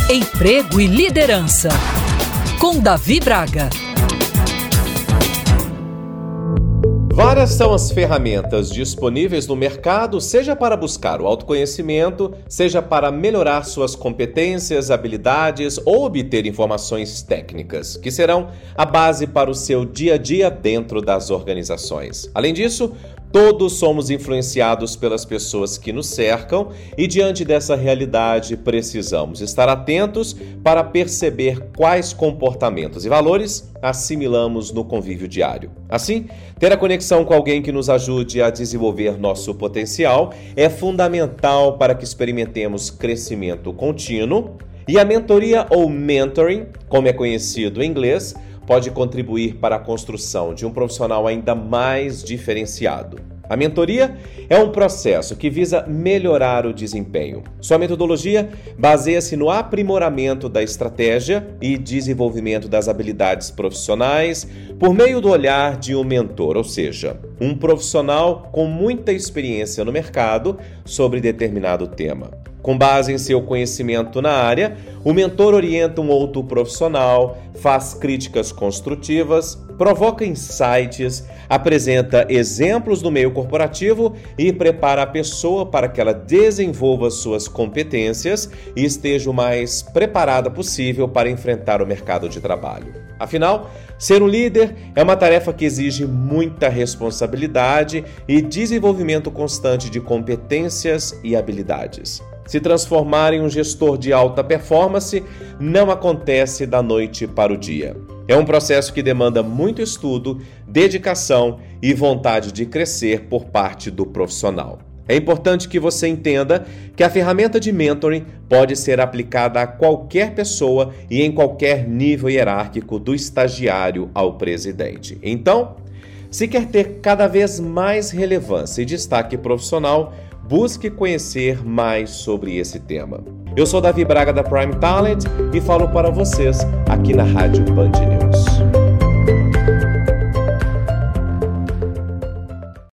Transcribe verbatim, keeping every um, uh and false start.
Emprego e Liderança, com Davi Braga. Várias são as ferramentas disponíveis no mercado, seja para buscar o autoconhecimento, seja para melhorar suas competências, habilidades ou obter informações técnicas, que serão a base para o seu dia a dia dentro das organizações. Além disso, todos somos influenciados pelas pessoas que nos cercam e, diante dessa realidade, precisamos estar atentos para perceber quais comportamentos e valores assimilamos no convívio diário. Assim, ter a conexão com alguém que nos ajude a desenvolver nosso potencial é fundamental para que experimentemos crescimento contínuo, e a mentoria ou mentoring, como é conhecido em inglês, pode contribuir para a construção de um profissional ainda mais diferenciado. A mentoria é um processo que visa melhorar o desempenho. Sua metodologia baseia-se no aprimoramento da estratégia e desenvolvimento das habilidades profissionais por meio do olhar de um mentor, ou seja, um profissional com muita experiência no mercado sobre determinado tema. Com base em seu conhecimento na área, o mentor orienta um outro profissional, faz críticas construtivas, provoca insights, apresenta exemplos do meio corporativo e prepara a pessoa para que ela desenvolva suas competências e esteja o mais preparada possível para enfrentar o mercado de trabalho. Afinal, ser um líder é uma tarefa que exige muita responsabilidade e desenvolvimento constante de competências e habilidades. Se transformar em um gestor de alta performance não acontece da noite para o dia. É um processo que demanda muito estudo, dedicação e vontade de crescer por parte do profissional. É importante que você entenda que a ferramenta de mentoring pode ser aplicada a qualquer pessoa e em qualquer nível hierárquico, do estagiário ao presidente. Então, se quer ter cada vez mais relevância e destaque profissional, busque conhecer mais sobre esse tema. Eu sou Davi Braga da Prime Talent e falo para vocês aqui na Rádio Band News.